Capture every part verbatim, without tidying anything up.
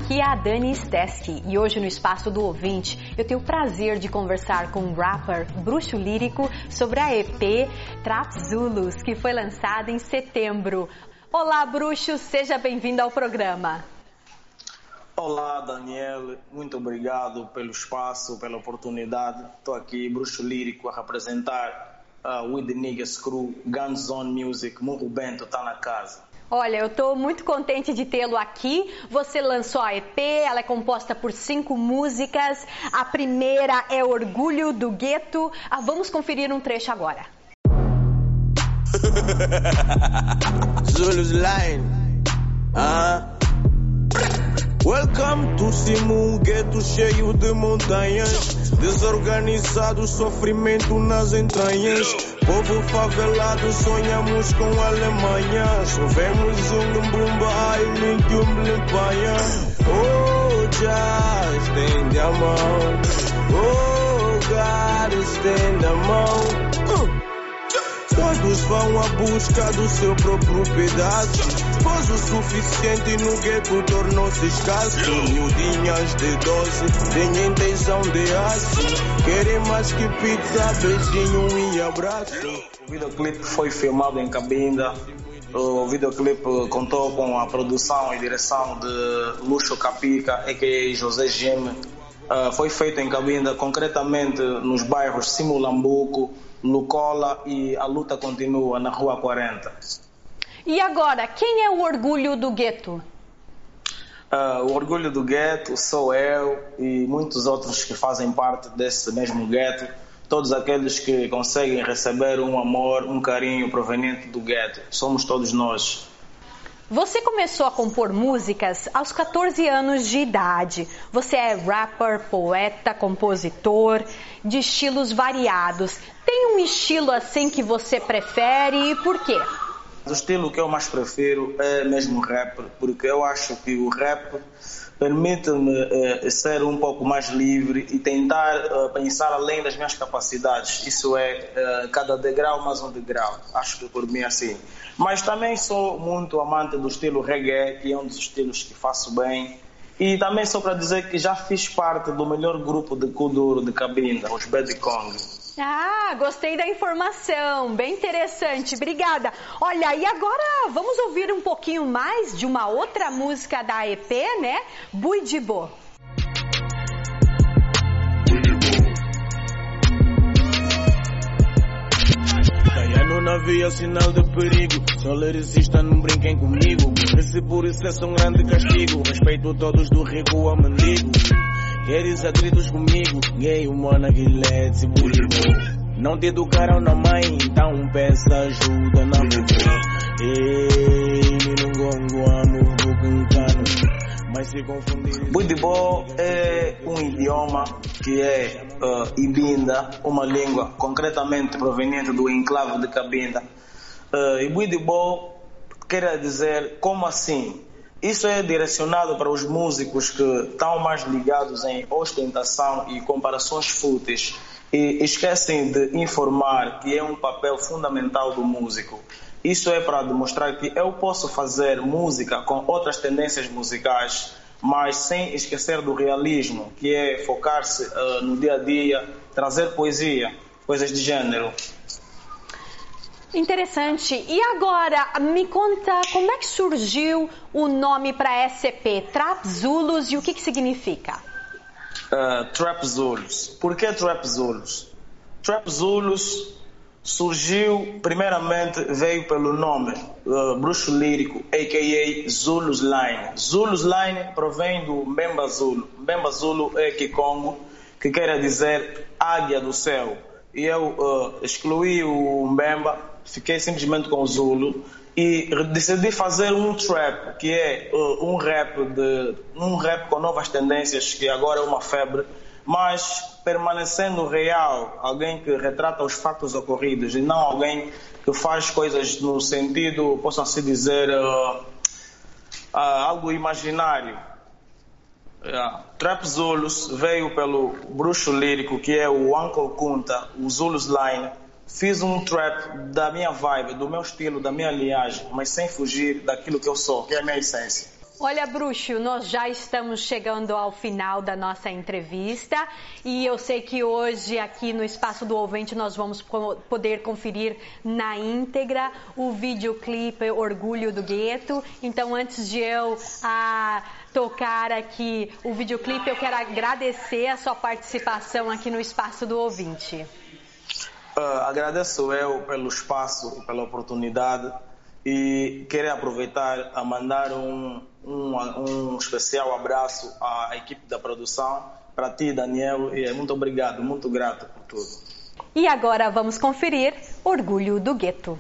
aqui é a Dani Stesky e hoje no Espaço do Ouvinte eu tenho o prazer de conversar com o rapper Bruxo Lírico sobre a E P Trap Zulus, que foi lançada em setembro. Olá, Bruxo, seja bem-vindo ao programa. Olá, Daniel, muito obrigado pelo espaço, pela oportunidade. Estou aqui, Bruxo Lírico, a representar uh, With the Niggas Crew, Guns On Music, Murro Bento está na casa. Olha, eu estou muito contente de tê-lo aqui. Você lançou a E P, ela é composta por cinco músicas. A primeira é Orgulho do Gueto. Ah, vamos conferir um trecho agora. Zulus Line. Ah. Welcome to Simu, um gueto cheio de montanhas. Desorganizado, sofrimento nas entranhas. Povo favelado, sonhamos com a Alemanha. Chovemos um bumba, ai, limpio, limpanha. Oh, já estende a mão. Oh, God, estende a mão. Uh. Todos vão à busca do seu próprio pedaço. Pois o suficiente no gueto tornou-se escasso. Miudinhas de doze têm intenção de aço. Querem mais que pizza, beijinho e abraço. O videoclipe foi filmado em Cabinda. O videoclipe contou com a produção e direção de Luxo Capica, a k a. José Geme. Uh, foi feito em Cabinda, concretamente nos bairros Simulambuco, Lucola e a luta continua na Rua quarenta. E agora, quem é o Orgulho do Gueto? Uh, o Orgulho do Gueto sou eu e muitos outros que fazem parte desse mesmo gueto. Todos aqueles que conseguem receber um amor, um carinho proveniente do gueto. Somos todos nós. Você começou a compor músicas aos catorze anos de idade. Você é rapper, poeta, compositor, de estilos variados. Tem um estilo assim que você prefere e por quê? O estilo que eu mais prefiro é mesmo rap, porque eu acho que o rap permite-me uh, ser um pouco mais livre e tentar uh, pensar além das minhas capacidades. Isso é uh, cada degrau mais um degrau. Acho que por mim é assim. Mas também sou muito amante do estilo reggae, que é um dos estilos que faço bem. E também só para dizer que já fiz parte do melhor grupo de Kuduro de Cabinda, os Bad Kong. Ah, gostei da informação, bem interessante, obrigada. Olha, e agora vamos ouvir um pouquinho mais de uma outra música da E P, né? Buidibo. Não havia sinal de perigo, só lyricista não brinquem comigo. Esse por isso é um grande castigo, respeito todos do rico ao mendigo. Queres atritos comigo, gay, humana, guilete, bulibo. Não te educaram na mãe, então peça ajuda na mulher. Ei, não gongo, amo, vou cantando. Mas se confundir... Buidibo é um idioma que é uh, Ibinda, uma língua concretamente proveniente do enclave de Cabinda. Uh, e Buidibo quer dizer como assim? Isso é direcionado para os músicos que estão mais ligados em ostentação e comparações fúteis e esquecem de informar que é um papel fundamental do músico. Isso é para demonstrar que eu posso fazer música com outras tendências musicais, mas sem esquecer do realismo, que é focar-se uh, no dia a dia, trazer poesia, coisas de gênero. Interessante. E agora, me conta como é que surgiu o nome para a S C P, Trap Zulus, e o que, que significa? Uh, Trap Zulus. Por que Trap Zulus? Trap Zulus surgiu, primeiramente, veio pelo nome uh, Bruxo Lírico, a k a. Zulus Line. Zulus Line provém do Mbemba Zulu. Mbemba Zulu é Kikongo, que quer dizer águia do céu. E eu uh, excluí o Mbemba, fiquei simplesmente com o Zulu e decidi fazer um trap, que é uh, um rap de um rap com novas tendências, que agora é uma febre, mas permanecendo real, alguém que retrata os fatos ocorridos e não alguém que faz coisas no sentido, posso assim dizer, uh, uh, algo imaginário. Yeah. Trap Zulus veio pelo Bruxo Lírico, que é o Uncle Kunta, o Zulus Line. Fiz um trap da minha vibe, do meu estilo, da minha linhagem, mas sem fugir daquilo que eu sou, que é a minha essência. Olha, Bruxo, nós já estamos chegando ao final da nossa entrevista e eu sei que hoje aqui no Espaço do Ouvinte nós vamos poder conferir na íntegra o videoclipe Orgulho do Gueto. Então, antes de eu a, tocar aqui o videoclipe, eu quero agradecer a sua participação aqui no Espaço do Ouvinte. Uh, agradeço eu pelo espaço e pela oportunidade. E quero aproveitar a mandar um, um, um especial abraço à equipe da produção, para ti, Daniel, e muito obrigado, muito grato por tudo. E agora vamos conferir Orgulho do Gueto.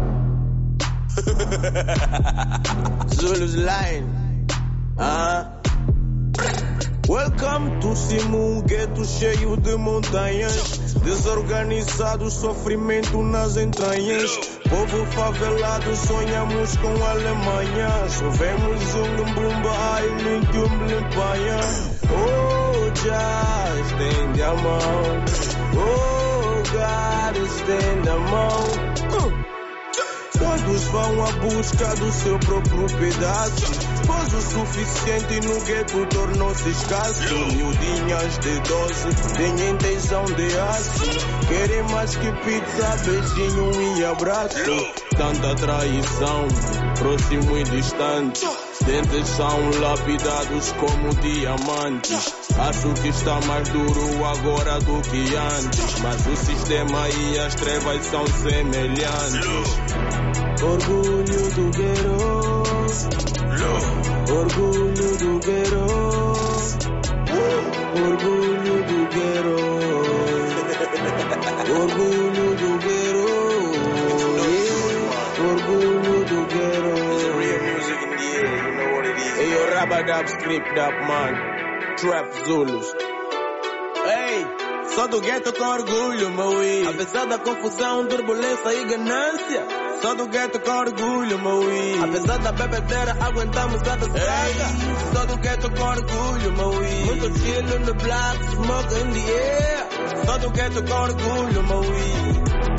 Zulus Line. Ah. Welcome to Simu, um gueto cheio de montanhas, desorganizado, sofrimento nas entranhas. Povo favelado, sonhamos com Alemanha. Chovemos um bumba, ai, lithium, limpanha. Oh, já estende a mão. Oh, God, estende a mão. Uh. Todos vão à busca do seu próprio pedaço, pois o suficiente no gueto tornou-se escasso. Miudinhas de doze têm intenção de aço, querem mais que pizza, beijinho e abraço. Tanta traição, próximo e distante, dentes são lapidados como diamantes. Acho que está mais duro agora do que antes, mas o sistema e as trevas são semelhantes. Orgulho do guero, orgulho do guero, orgulho do guero, orgulho do guero, orgulho do guero. Hey, yo, Rabadab, script up, man. Trap Zulus. Hey, sou do gueto com orgulho, meu i. Apesar da confusão, turbulência e ganância, sou do gueto com orgulho, meu i. Apesar da bebedeira, aguentamos a descarga. Sou do gueto com orgulho, meu i. Muito chill no black, smoke in the air. Sou do gueto com orgulho, meu i.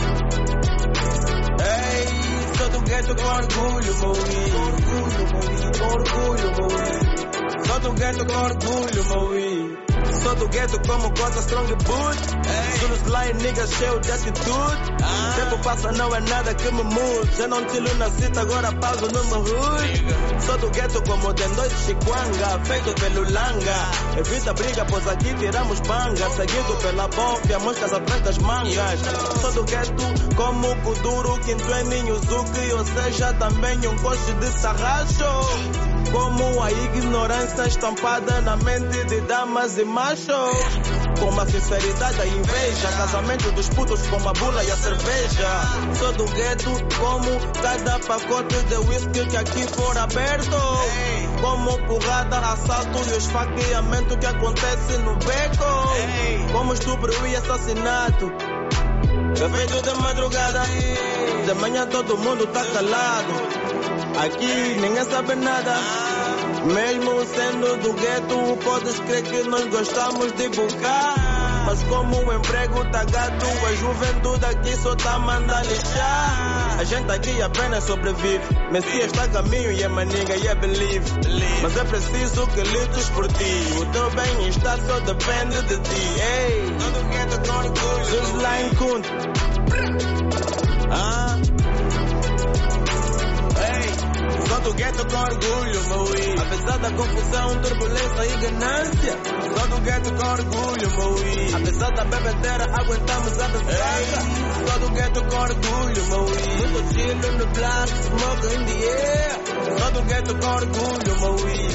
Ei, sou do gueto com orgulho, meu i. Orgulho, meu i. Orgulho, meu i. Sou do gueto com orgulho, meu i. Sou do gueto como coisa strong boot. Zulus Line, nigga, cheio de atitude. ah. Tempo passa, não é nada que me mude. Já não tilo na cita, agora pauso no meu hood. Sou do gueto como den dois chiquanga, feito pelo langa. Evita briga, pois aqui tiramos banga. Seguido pela bófia, moscas atrás das mangas. Sou do gueto como Kuduro, Quinto é Ninhozuki, ou seja, também um coche de sarracho. Como a ignorância estampada na mente de damas e machos. Com a sinceridade, a inveja, casamento dos putos com a bula e a cerveja. Sou do gueto como cada pacote de whisky que aqui for aberto. Como porrada, assalto e esfaqueamento que acontece no beco. Como estupro e assassinato, é feito de madrugada. De manhã todo mundo tá calado. Aqui ninguém sabe nada. Mesmo sendo do gueto, podes crer que nós gostamos de bucar. Mas como o emprego tá gato, a juventude aqui só tá mandando lixar. A gente aqui apenas sobrevive. Messias está a caminho e é maninga e é believe. Mas é preciso que lutes por ti. O teu bem-estar só depende de ti. Ei, todo gueto com orgulho. Zulus Line Kunt. Ah. Sou do gueto com orgulho, meu i. Apesar da confusão, turbulência e ganância, sou do gueto com orgulho, meu i. Apesar da bebedeira, aguentamos a descarga. Sou do gueto com orgulho, meu i. Muito chill no black, smoke in the air. Sou do gueto com orgulho, meu i.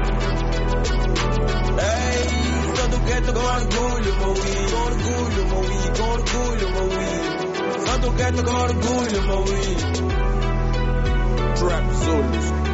Ei, sou do gueto com orgulho, meu i. Com orgulho, meu i. Com orgulho, meu i. Sou do gueto com orgulho, meu i. Trap Zulus.